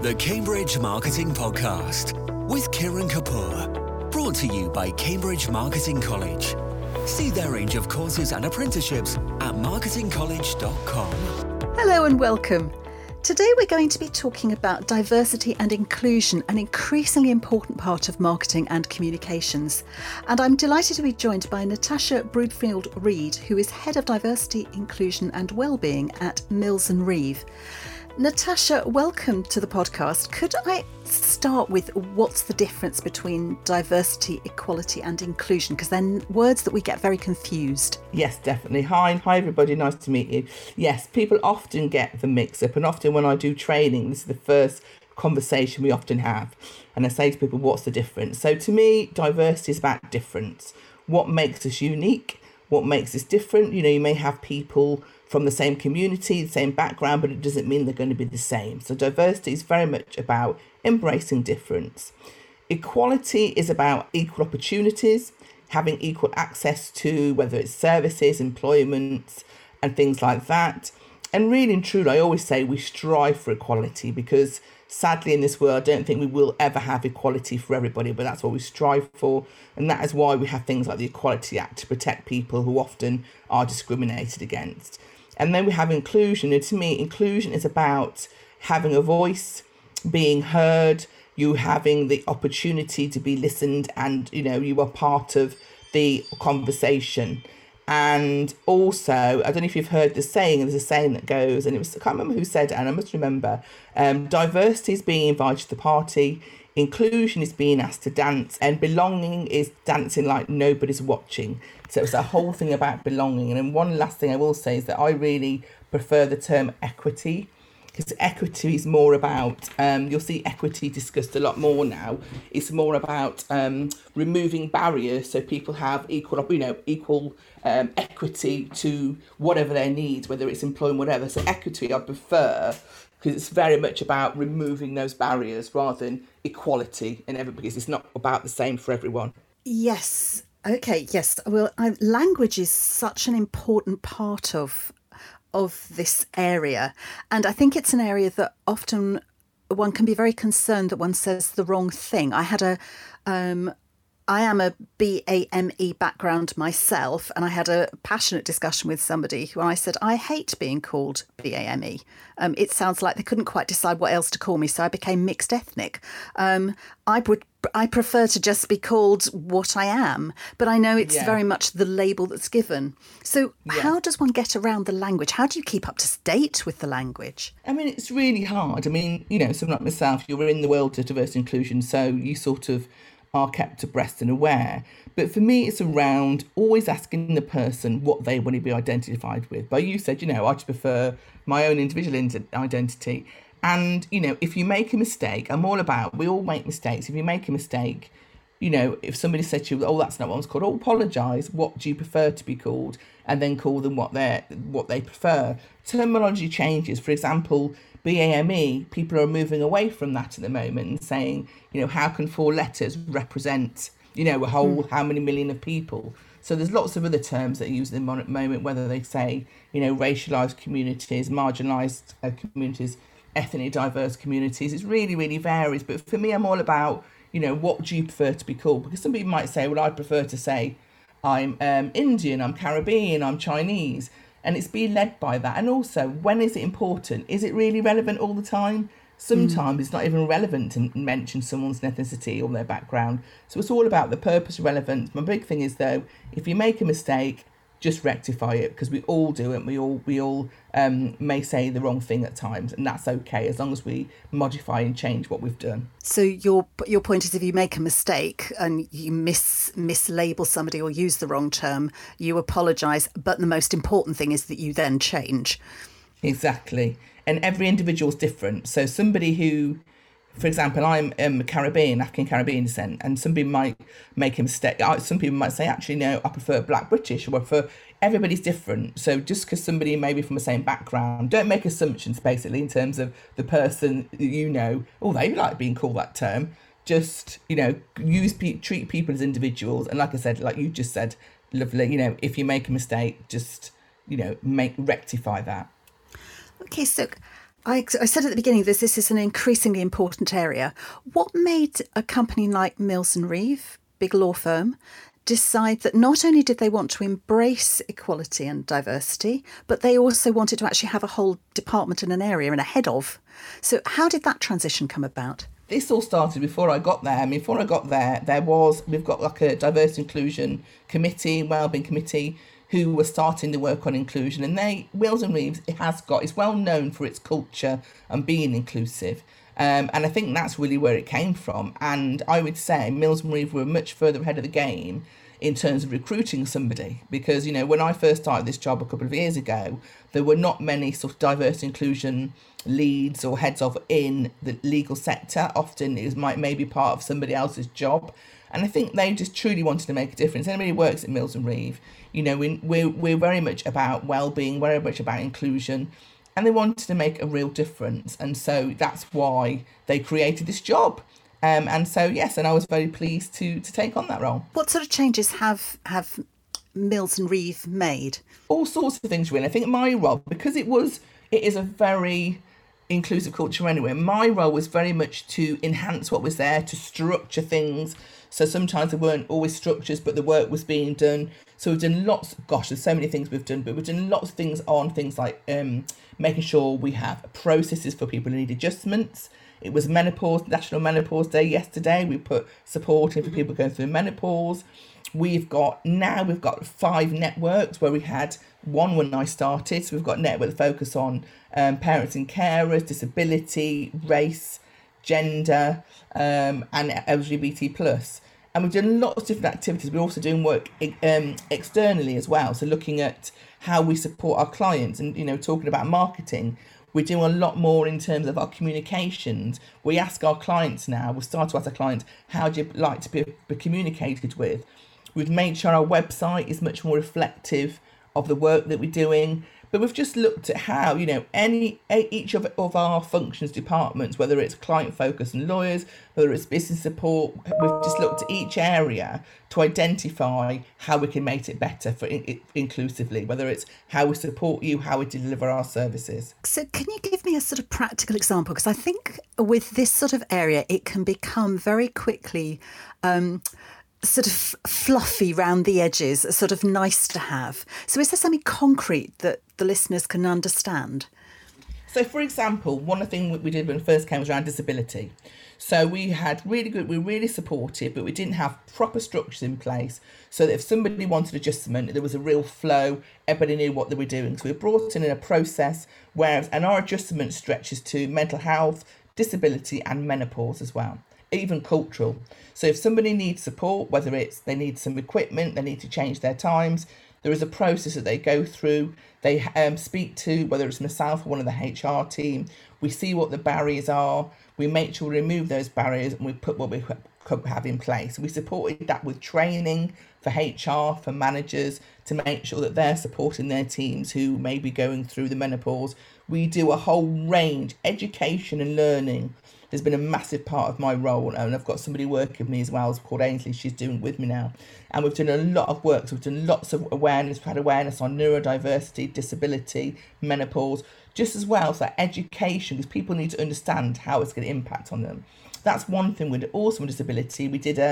The Cambridge Marketing Podcast with Kiran Kapoor. Brought to you by Cambridge Marketing College. See their range of courses and apprenticeships at marketingcollege.com. Hello and welcome. Today we're going to be talking about diversity and inclusion, an increasingly important part of marketing and communications. And I'm delighted to be joined by Natasha Broadfield-Reid, who is Head of Diversity, Inclusion and Wellbeing at Mills & Reeve. Natasha, welcome to the podcast. Could I start with what's the difference between diversity, equality and inclusion? Because they're words that we get very confused. Yes, definitely. Hi everybody, nice to meet you. Yes, people often get the mix up, and often when I do training, this is the first conversation we often have. And I say to people, what's the difference? So to me, diversity is about difference. What makes us unique? What makes us different? You know, you may have people from the same community, the same background, but it doesn't mean they're going to be the same. So diversity is very much about embracing difference. Equality is about equal opportunities, having equal access to whether it's services, employment, and things like that. And really and truly, I always say we strive for equality because sadly in this world, I don't think we will ever have equality for everybody, but that's what we strive for. And that is why we have things like the Equality Act to protect people who often are discriminated against. And then we have inclusion. And to me, inclusion is about having a voice, being heard, you having the opportunity to be listened, and, you know, you are part of the conversation. And also, I don't know if you've heard the saying, there's a saying that goes, and it was, I can't remember who said it, and I must remember, diversity is being invited to the party, inclusion is being asked to dance, and belonging is dancing like nobody's watching. So it's a whole thing about belonging. And then one last thing I will say is that I really prefer the term equity, because equity is more about, you'll see equity discussed a lot more now. It's more about removing barriers so people have equal equity to whatever their needs, whether it's employment, whatever. So equity I prefer because it's very much about removing those barriers rather than equality in every, because it's not about the same for everyone. Yes. Okay. Yes. Well, language is such an important part of this area. And I think it's an area that often one can be very concerned that one says the wrong thing. I am a BAME background myself, and I had a passionate discussion with somebody who I said, I hate being called BAME. It sounds like they couldn't quite decide what else to call me, so I became mixed ethnic. I prefer to just be called what I am, but I know it's very much the label that's given. So how does one get around the language? How do you keep up to date with the language? I mean, it's really hard. I mean, you know, someone like myself, you're in the world of diversity and inclusion, so you sort of are kept abreast and aware. But for me, it's around always asking the person what they want to be identified with. But you said, you know, I just prefer my own individual identity. And, you know, if you make a mistake, I'm all about, we all make mistakes. If you make a mistake, you know, if somebody said to you, oh, that's not what I was called, oh, apologise, what do you prefer to be called? And then call them what they prefer. Terminology changes. For example, BAME, people are moving away from that at the moment and saying, you know, how can 4 letters represent, you know, a whole how many million of people? So there's lots of other terms that are used at the moment, whether they say, you know, racialised communities, marginalised communities, ethnically diverse communities. It really, really varies. But for me, I'm all about, you know, what do you prefer to be called? Because some people might say, well, I prefer to say I'm Indian, I'm Caribbean, I'm Chinese. And it's being led by that. And also, when is it important? Is it really relevant all the time? Sometimes it's not even relevant to mention someone's ethnicity or their background. So it's all about the purpose, relevance. My big thing is, though, if you make a mistake, just rectify it, because we all do it. We all may say the wrong thing at times, and that's okay as long as we modify and change what we've done. So your point is, if you make a mistake and you mislabel somebody or use the wrong term, you apologise, but the most important thing is that you then change. Exactly. And every individual's different. So somebody who, for example, I'm Caribbean, African Caribbean descent, and somebody might make a mistake. Some people might say, actually, no, I prefer Black British, or I prefer. Everybody's different. So just because somebody may be from the same background, don't make assumptions, basically, in terms of the person, you know, oh, they like being called that term. Just, you know, treat people as individuals. And like I said, like you just said, lovely, you know, if you make a mistake, just, you know, rectify that. Okay, so I said at the beginning that this is an increasingly important area. What made a company like Mills and Reeve, big law firm, decide that not only did they want to embrace equality and diversity, but they also wanted to actually have a whole department in an area and a head of? So how did that transition come about? This all started before I got there. Before I got there, we've got like a diversity inclusion committee, wellbeing committee, who were starting to work on inclusion. And Mills and Reeves, it's well known for its culture and being inclusive. And I think that's really where it came from. And I would say Mills and Reeves were much further ahead of the game in terms of recruiting somebody, because, when I first started this job a couple of years ago, there were not many sort of diversity inclusion leads or heads of in the legal sector. Often it might maybe part of somebody else's job. And I think they just truly wanted to make a difference. Anybody who works at Mills and Reeve, we're very much about well-being, very much about inclusion, and they wanted to make a real difference. And so that's why they created this job. And so, yes, and I was very pleased to take on that role. What sort of changes have Mills and Reeve made? All sorts of things, really. I think my role, because it is a very inclusive culture anyway, my role was very much to enhance what was there, to structure things. So sometimes there weren't always structures, but the work was being done. So we've done there's so many things we've done, but we've done lots of things on things like making sure we have processes for people who need adjustments. It was National Menopause Day yesterday. We put support in for people going through menopause. We've got 5 networks, where we had one when I started. So we've got a network that focus on parents and carers, disability, race, gender, and LGBT+. And we've done lots of different activities. We're also doing work externally as well. So looking at how we support our clients and, talking about marketing. We're doing a lot more in terms of our communications. We ask our clients now, we'll start to ask our clients, how do you like to be communicated with? We've made sure our website is much more reflective of the work that we're doing. But we've just looked at how, each of our functions, departments, whether it's client focus and lawyers, whether it's business support, we've just looked at each area to identify how we can make it better for inclusively, whether it's how we support you, how we deliver our services. So can you give me a sort of practical example? Because I think with this sort of area, it can become very quickly sort of fluffy round the edges, sort of nice to have. So is there something concrete that the listeners can understand? So, for example, one of the things we did when we first came was around disability. So we were really supportive, but we didn't have proper structures in place so that if somebody wanted adjustment, there was a real flow, everybody knew what they were doing. So we brought in a process and our adjustment stretches to mental health, disability and menopause as well, even cultural. So if somebody needs support, whether it's they need some equipment, they need to change their times, there is a process that they go through. They speak to, whether it's myself or one of the HR team, we see what the barriers are, we make sure we remove those barriers and we put what we have in place. We supported that with training for HR, for managers, to make sure that they're supporting their teams who may be going through the menopause. We do a whole range, education and learning has been a massive part of my role, and I've got somebody working with me as well, it's called Ainsley, she's doing it with me now, and we've done a lot of work. So we've done lots of awareness, we've had awareness on neurodiversity, disability, menopause, just as well, so education, because people need to understand how it's going to impact on them. That's one thing. We did also with disability, we did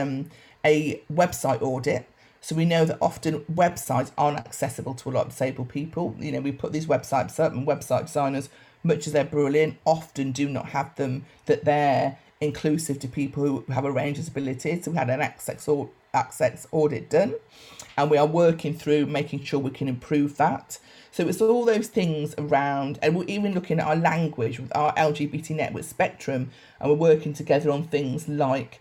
a website audit. So we know that often websites aren't accessible to a lot of disabled people. We put these websites up, and website designers, much as they're brilliant, often do not have them that they're inclusive to people who have a range of disabilities. So we had an access audit done, and we are working through making sure we can improve that. So it's all those things around, and we're even looking at our language with our LGBT network spectrum, and we're working together on things like,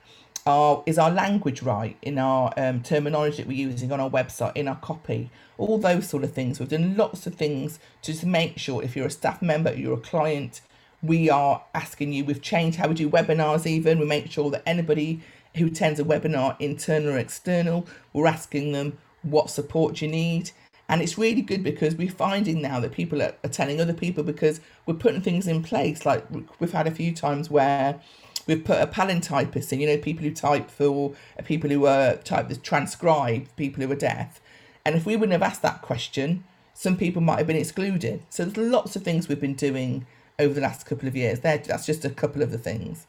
is our language right in our terminology that we're using on our website, in our copy, all those sort of things. We've done lots of things to just make sure if you're a staff member, you're a client, we are asking you, we've changed how we do webinars even. We make sure that anybody who attends a webinar, internal or external, we're asking them what support you need. And it's really good because we're finding now that people are telling other people, because we're putting things in place. Like we've had a few times where we've put a palantypist in, people who type for people who transcribe, people who are deaf. And if we wouldn't have asked that question, some people might have been excluded. So there's lots of things we've been doing over the last couple of years. That's just a couple of the things.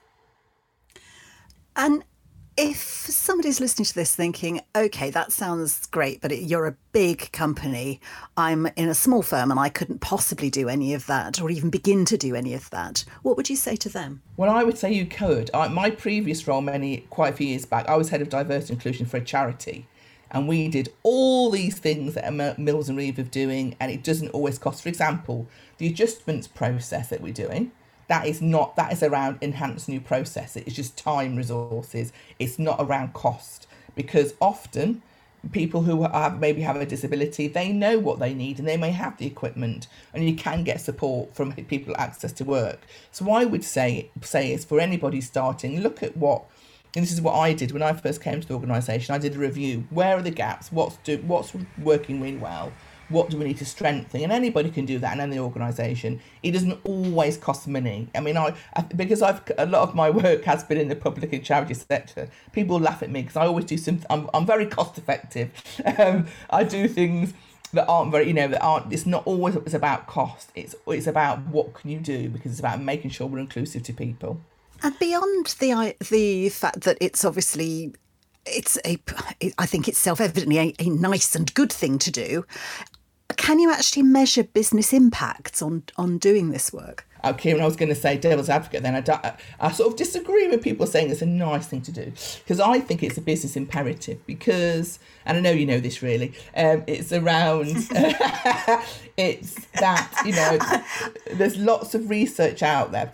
And if somebody's listening to this thinking, okay, that sounds great, but you're a big company, I'm in a small firm and I couldn't possibly do any of that or even begin to do any of that, what would you say to them? Well, I would say you could. My previous role, quite a few years back, I was head of diversity and inclusion for a charity. And we did all these things that Mills and Reeve are doing, and it doesn't always cost. For example, the adjustments process that we're doing, that is around enhanced new process. It's just time, resources. It's not around cost, because often people who maybe have a disability, they know what they need and they may have the equipment, and you can get support from people access to work. So I would say is for anybody starting, look at what. And this is what I did when I first came to the organisation. I did a review. Where are the gaps? What's working really well? What do we need to strengthen? And anybody can do that in any organisation. It doesn't always cost money. I mean, because a lot of my work has been in the public and charity sector. People laugh at me because I always do something. I'm very cost effective. I do things that aren't very, it's not always about cost. It's about what can you do, because it's about making sure we're inclusive to people. And beyond the fact that it's obviously, I think it's self-evidently a nice and good thing to do, can you actually measure business impacts on doing this work? Kieran, I was going to say devil's advocate then. I sort of disagree with people saying it's a nice thing to do, because I think it's a business imperative, because, and I know you know this really, it's around, it's that, there's lots of research out there.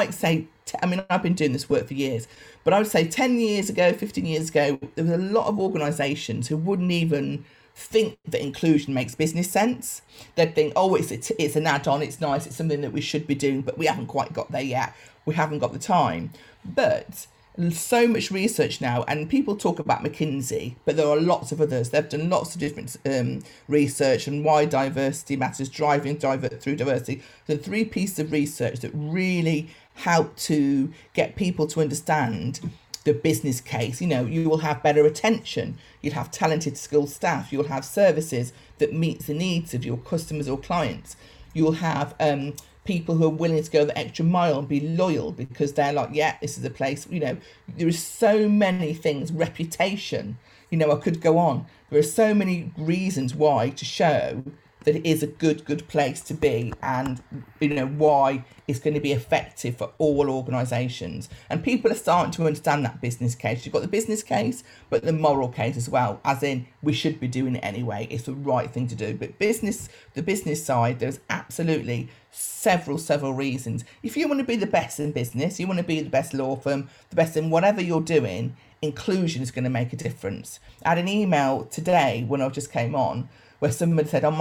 I mean, I've been doing this work for years, but I would say 10 years ago, 15 years ago, there was a lot of organisations who wouldn't even think that inclusion makes business sense. They'd think, oh, it's an add-on, it's nice, it's something that we should be doing, but we haven't quite got there yet. We haven't got the time. But so much research now, and people talk about McKinsey, but there are lots of others. They've done lots of different research on why diversity matters, through diversity. The 3 pieces of research that really help to get people to understand the business case. You will have better retention, you'll have talented, skilled staff, you'll have services that meet the needs of your customers or clients, you'll have people who are willing to go the extra mile and be loyal because they're like, yeah, this is a place, there is so many things, reputation, I could go on. There are so many reasons why to show that it is a good place to be, and why it's going to be effective for all organisations. And people are starting to understand that business case. You've got the business case, but the moral case as well, as in we should be doing it anyway. It's the right thing to do. But the business side, there's absolutely several reasons. If you want to be the best in business, you want to be the best law firm, the best in whatever you're doing, inclusion is going to make a difference. I had an email today when I just came on, where someone said, I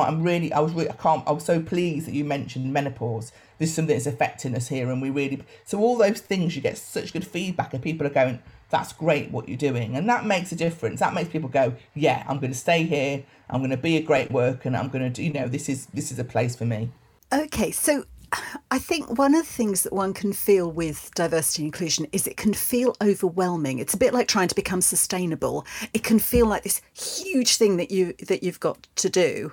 was so pleased that you mentioned menopause. This is something that's affecting us here, and so all those things, you get such good feedback, and people are going, that's great what you're doing. And that makes a difference. That makes people go, yeah, I'm going to stay here, I'm going to be a great worker, and I'm going to do, this is a place for me. Okay, so I think one of the things that one can feel with diversity and inclusion is it can feel overwhelming. It's a bit like trying to become sustainable. It can feel like this huge thing that you've got to do.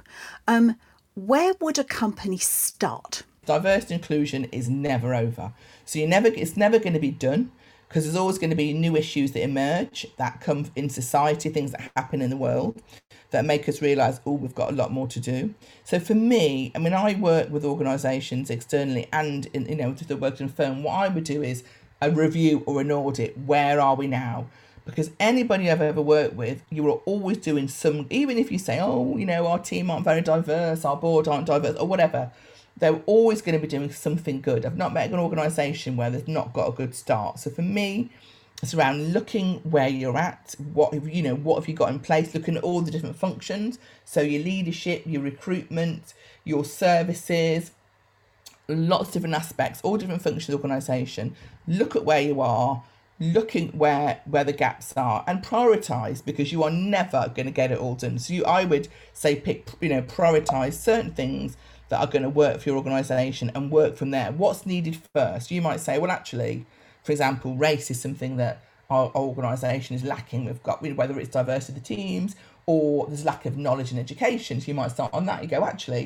Where would a company start? Diversity and inclusion is never over. So it's never going to be done, because there's always going to be new issues that emerge, that come in society, things that happen in the world that make us realise, we've got a lot more to do. So for me, I mean, I work with organisations externally and to the work in a firm. What I would do is a review or an audit. Where are we now? Because anybody I've ever worked with, you are always doing some, even if you say, our team aren't very diverse, our board aren't diverse, or whatever, they're always going to be doing something good. I've not met an organisation where they've not got a good start. So for me, it's around looking where you're at, what have you got in place, looking at all the different functions. So your leadership, your recruitment, your services, lots of different aspects, all different functions of the organisation. Look at where you are, looking where the gaps are, and prioritise, because you are never going to get it all done. So I would say prioritise certain things that are going to work for your organisation and work from there. What's needed first? You might say, well, actually, for example, race is something that our organisation is lacking. We've got, whether it's diversity of the teams or there's lack of knowledge and education. So you might start on that. You go, actually,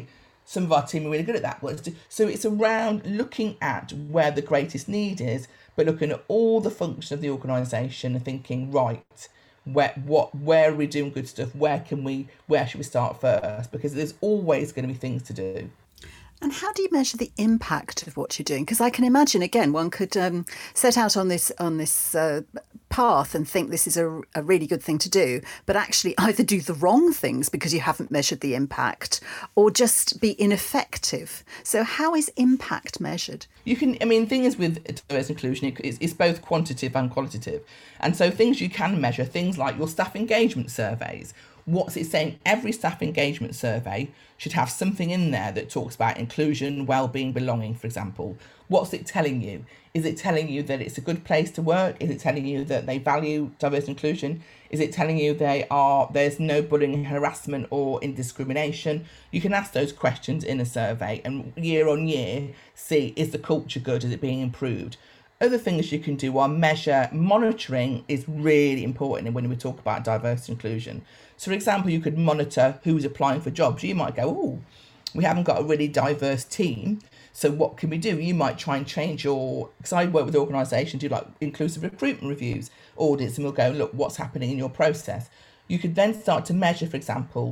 Some of our team are really good at that. So it's around looking at where the greatest need is, but looking at all the functions of the organisation and thinking, right, where are we doing good stuff? Where should we start first? Because there's always going to be things to do. And how do you measure the impact of what you're doing? Because I can imagine, again, one could set out on this path and think this is a really good thing to do, but actually either do the wrong things because you haven't measured the impact, or just be ineffective. So how is impact measured? Thing is with diversity inclusion, it's both quantitative and qualitative. And so things you can measure, things like your staff engagement surveys. What's it saying? Every staff engagement survey should have something in there that talks about inclusion, well-being, belonging, for example. What's it telling you? Is it telling you that it's a good place to work? Is it telling you that they value diversity and inclusion? Is it telling you there's no bullying, harassment or indiscrimination? You can ask those questions in a survey and year on year see, is the culture good? Is it being improved? Other things you can do are measure. Monitoring is really important when we talk about diversity and inclusion. So, for example, you could monitor who's applying for jobs. You might go, oh, we haven't got a really diverse team. So what can we do? You might try and change because I work with organisations, do like inclusive recruitment reviews, audits, and we'll go, look, what's happening in your process? You could then start to measure, for example,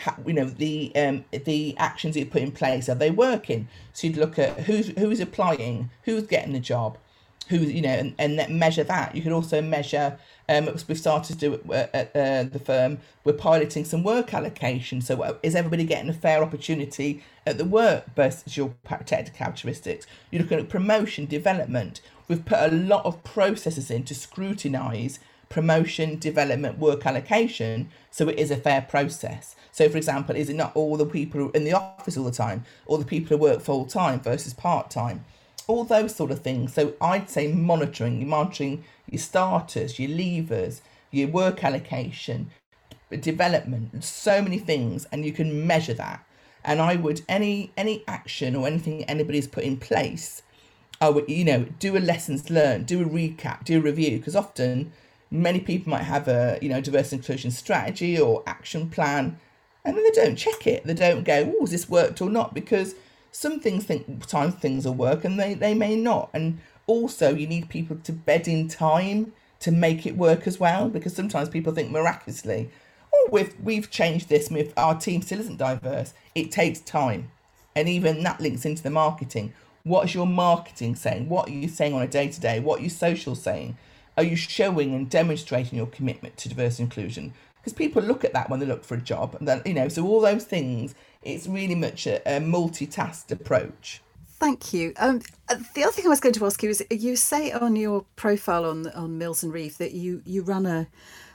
the actions you put in place, are they working? So you'd look at who's applying, who's getting the job, and then measure that. You can also measure, we've started to do at the firm, we're piloting some work allocation. So is everybody getting a fair opportunity at the work versus your protected characteristics? You're looking at promotion, development. We've put a lot of processes in to scrutinise promotion, development, work allocation, so it is a fair process. So, for example, is it not all the people in the office all the time, or the people who work full time versus part time? All those sort of things. So I'd say monitoring your starters, your leavers, your work allocation, development, so many things, and you can measure that. And I would, any action or anything anybody's put in place, I would, do a lessons learned, do a recap, do a review, because often many people might have a, diversity inclusion strategy or action plan, and then they don't check it. They don't go, oh, has this worked or not? Because some things things will work and they may not. And also you need people to bed in time to make it work as well, because sometimes people think miraculously, oh, we've changed this, if our team still isn't diverse. It takes time. And even that links into the marketing. What is your marketing saying? What are you saying on a day-to-day? What are your social saying? Are you showing and demonstrating your commitment to diversity and inclusion? Because people look at that when they look for a job. And then, so all those things, it's really much a multitasked approach. Thank you. The other thing I was going to ask you is, you say on your profile on Mills and Reeve that you run a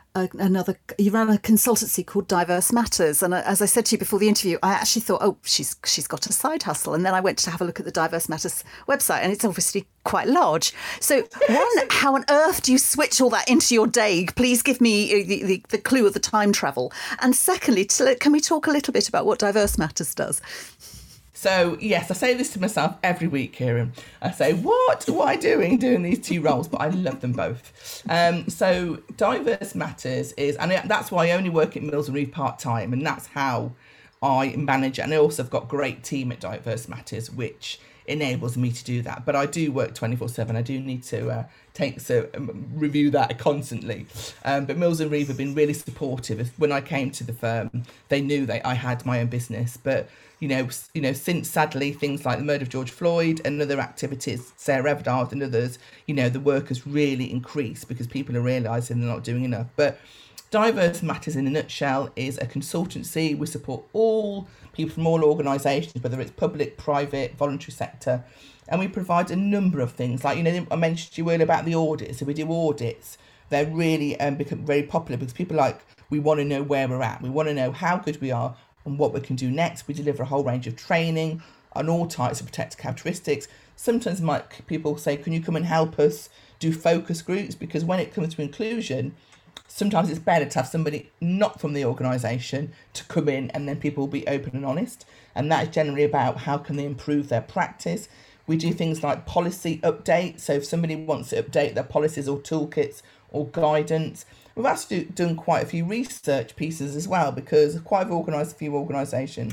consultancy called Diverse Matters, and as I said to you before the interview, I actually thought, oh, she's got a side hustle, and then I went to have a look at the Diverse Matters website, and it's obviously quite large. So, one, how on earth do you switch all that into your day? Please give me the clue of the time travel. And secondly, can we talk a little bit about what Diverse Matters does? So, yes, I say this to myself every week, Kieran. I say, what am I doing these two roles? But I love them both. So Diverse Matters is, and that's why I only work at Mills and Reeve part-time, and that's how I manage it. And I also have got a great team at Diverse Matters, which enables me to do that. But I do work 24/7. I do need to review that constantly. But Mills and Reeve have been really supportive. When I came to the firm, they knew that I had my own business. But since sadly things like the murder of George Floyd and other activities, Sarah Everard and others, the work has really increased because people are realising they're not doing enough. But Diverse Matters in a nutshell is a consultancy. We support all people from all organisations, whether it's public, private, voluntary sector, and we provide a number of things. Like, I mentioned to you earlier about the audits. So we do audits. They're really become very popular because people we want to know where we're at. We want to know how good we are and what we can do next. We deliver a whole range of training on all types of protected characteristics. Sometimes people say, can you come and help us do focus groups? Because when it comes to inclusion, sometimes it's better to have somebody not from the organisation to come in, and then people will be open and honest. And that is generally about how can they improve their practice. We do things like policy updates. So if somebody wants to update their policies or toolkits or guidance, we've actually done quite a few research pieces as well, because quite a few organisations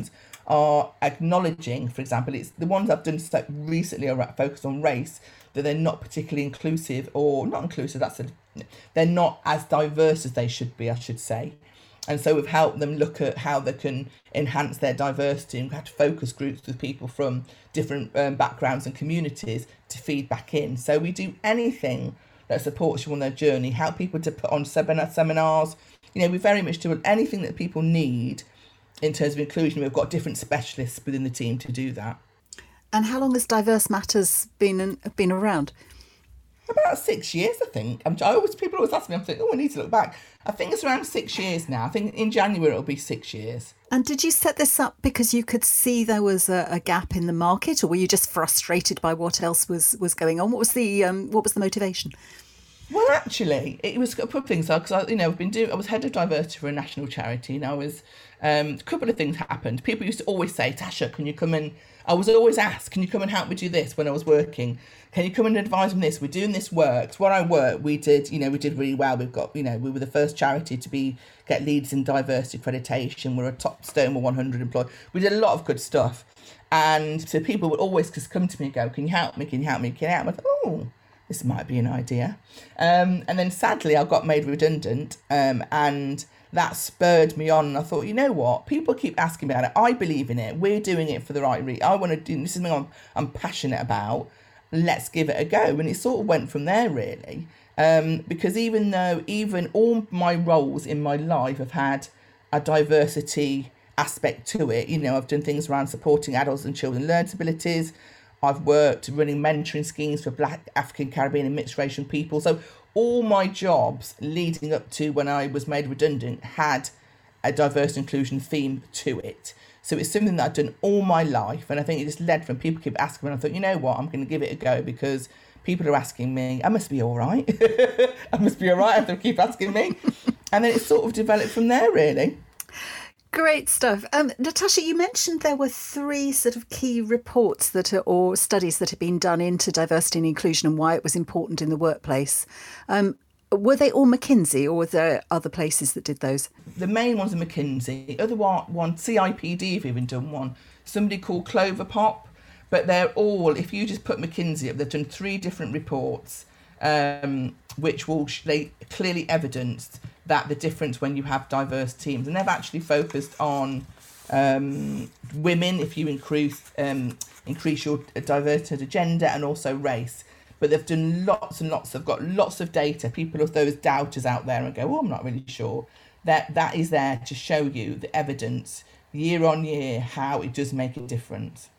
are acknowledging, for example, it's the ones I've done so recently are focused on race, that they're not particularly inclusive, or not inclusive, they're not as diverse as they should be, I should say. And so we've helped them look at how they can enhance their diversity, and we've had focus groups with people from different backgrounds and communities to feed back in. So we do anything that supports you on their journey, help people to put on seminars. We very much do anything that people need in terms of inclusion. We've got different specialists within the team to do that. And how long has Diverse Matters been around? About 6 years, I think. People always ask me, I'm thinking, I need to look back. I think it's around 6 years now. I think in January it'll be 6 years. And did you set this up because you could see there was a gap in the market, or were you just frustrated by what else was going on? What was the motivation? Well, actually, it was a couple of things. Because I was head of diversity for a national charity, and a couple of things happened. People used to always say, Tasha, can you come and... I was always asked, can you come and help me do this when I was working? Can you come and advise on this? We're doing this work. So where I work, we did really well. We've got, we were the first charity to get Leeds in diversity accreditation. We're a top Stonewall 100 employee. We did a lot of good stuff. And so people would always just come to me and go, can you help me? Can you help me? Can you help me? I thought, oh, this might be an idea. And then sadly, I got made redundant, and that spurred me on. And I thought, you know what? People keep asking me about it. I believe in it. We're doing it for the right reason. I want to do this. Is something I'm passionate about. Let's give it a go. And it sort of went from there, really. Because even all my roles in my life have had a diversity aspect to it. I've done things around supporting adults and children with learning disabilities. I've worked running mentoring schemes for Black, African, Caribbean and mixed racial people. So all my jobs leading up to when I was made redundant had a diversity inclusion theme to it. So it's something that I've done all my life. And I think it just led from people keep asking me. And I thought, you know what, I'm going to give it a go because people are asking me. I must be all right. I must be all right if they keep asking me. And then it sort of developed from there, really. Great stuff. Natasha, you mentioned there were 3 sort of key reports or studies that had been done into diversity and inclusion and why it was important in the workplace. Were they all McKinsey, or were there other places that did those? The main ones are McKinsey. The other one, CIPD have even done one. Somebody called Clover Pop. But they're all, if you just put McKinsey up, they've done 3 different reports, which they clearly evidenced that the difference when you have diverse teams. And they've actually focused on women, if you increase your diversity of gender, and also race. But they've done lots and lots. They've got lots of data. People of those doubters out there and go, oh, I'm not really sure. That is there to show you the evidence year on year how it does make a difference.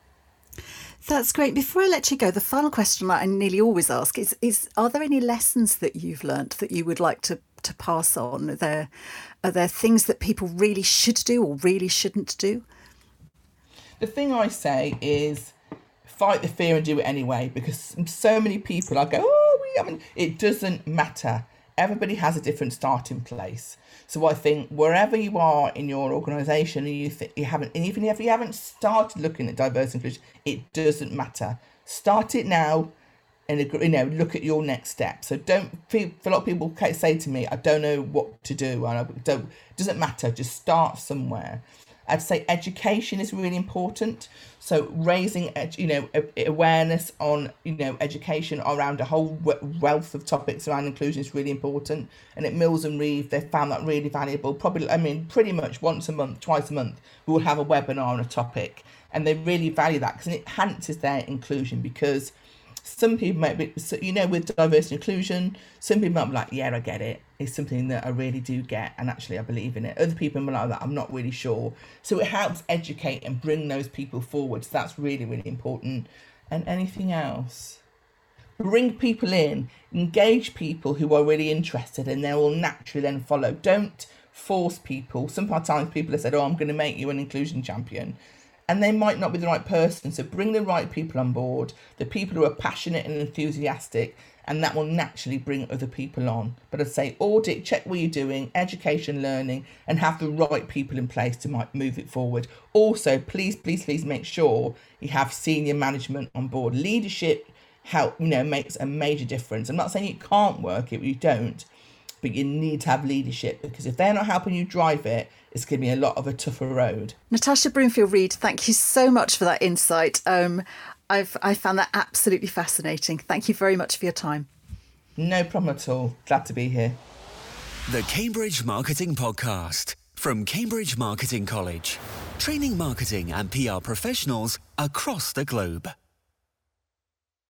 That's great. Before I let you go, the final question I nearly always ask is are there any lessons that you've learnt that you would like to pass on? Are there things that people really should do or really shouldn't do? The thing I say is fight the fear and do it anyway, because so many people, I go, it doesn't matter. Everybody has a different starting place. So I think wherever you are in your organisation, and you haven't, and even if you haven't started looking at diversity and inclusion, it doesn't matter. Start it now, and look at your next step. So don't feel. A lot of people say to me, I don't know what to do. It doesn't matter. Just start somewhere. I'd say education is really important. So raising, awareness on, education around a whole wealth of topics around inclusion is really important. And at Mills and Reeve, they found that really valuable. Pretty much once a month, twice a month, we will have a webinar on a topic. And they really value that because it enhances their inclusion, because some people might be, with diversity and inclusion, some people might be like, yeah, I get it. It's something that I really do get, and actually I believe in it. Other people might be like, I'm not really sure. So it helps educate and bring those people forward. So that's really, really important. And anything else? Bring people in, engage people who are really interested, and they will naturally then follow. Don't force people. Sometimes people have said, I'm going to make you an inclusion champion. And they might not be the right person. So bring the right people on board, the people who are passionate and enthusiastic, and that will naturally bring other people on. But I'd say audit, check what you're doing, education, learning, and have the right people in place to move it forward. Also, please make sure you have senior management on board. Leadership makes a major difference. I'm not saying it can't work if you don't, but you need to have leadership, because if they're not helping you drive it, it's going to be a lot of a tougher road. Natasha Broomfield-Reid, thank you so much for that insight. I found that absolutely fascinating. Thank you very much for your time. No problem at all. Glad to be here. The Cambridge Marketing Podcast from Cambridge Marketing College, training marketing and PR professionals across the globe.